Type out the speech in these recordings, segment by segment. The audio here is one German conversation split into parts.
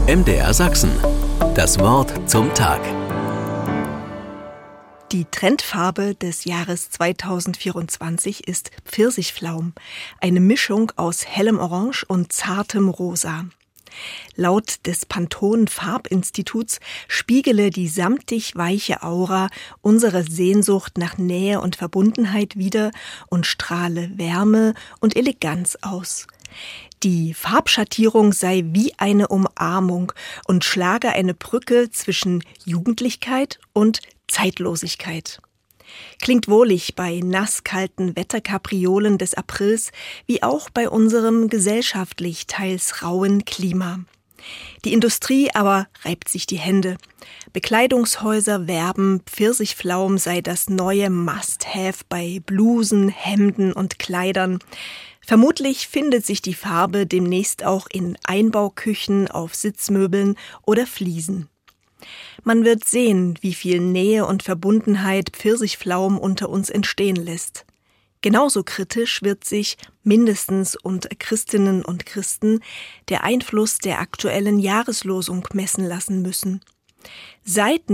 MDR Sachsen. Das Wort zum Tag. Die Trendfarbe des Jahres 2024 ist Pfirsichpflaum, eine Mischung aus hellem Orange und zartem Rosa. Laut des Pantone-Farbinstituts spiegele die samtig weiche Aura unsere Sehnsucht nach Nähe und Verbundenheit wider und strahle Wärme und Eleganz aus. Die Farbschattierung sei wie eine Umarmung und schlage eine Brücke zwischen Jugendlichkeit und Zeitlosigkeit. Klingt wohlig bei nasskalten Wetterkapriolen des Aprils, wie auch bei unserem gesellschaftlich teils rauen Klima. Die Industrie aber reibt sich die Hände. Bekleidungshäuser werben, Pfirsichpflaum sei das neue Must-Have bei Blusen, Hemden und Kleidern. Vermutlich findet sich die Farbe demnächst auch in Einbauküchen, auf Sitzmöbeln oder Fliesen. Man wird sehen, wie viel Nähe und Verbundenheit Pfirsichpflaum unter uns entstehen lässt. Genauso kritisch wird sich, mindestens unter Christinnen und Christen, der Einfluss der aktuellen Jahreslosung messen lassen müssen. Seit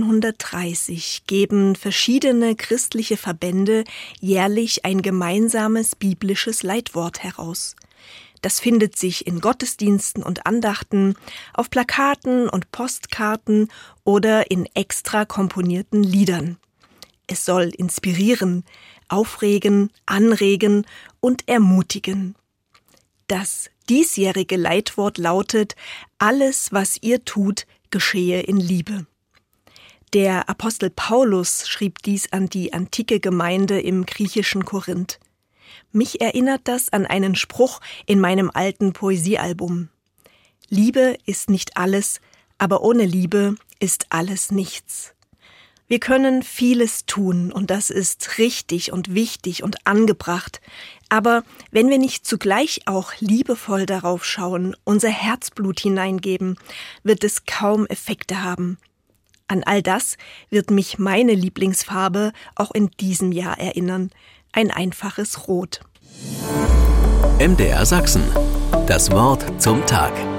1930 geben verschiedene christliche Verbände jährlich ein gemeinsames biblisches Leitwort heraus. Das findet sich in Gottesdiensten und Andachten, auf Plakaten und Postkarten oder in extra komponierten Liedern. Es soll inspirieren, aufregen, anregen und ermutigen. Das diesjährige Leitwort lautet: Alles, was ihr tut, geschehe in Liebe. Der Apostel Paulus schrieb dies an die antike Gemeinde im griechischen Korinth. Mich erinnert das an einen Spruch in meinem alten Poesiealbum. Liebe ist nicht alles, aber ohne Liebe ist alles nichts. Wir können vieles tun und das ist richtig und wichtig und angebracht. Aber wenn wir nicht zugleich auch liebevoll darauf schauen, unser Herzblut hineingeben, wird es kaum Effekte haben. An all das wird mich meine Lieblingsfarbe auch in diesem Jahr erinnern. Ein einfaches Rot. MDR Sachsen. Das Wort zum Tag.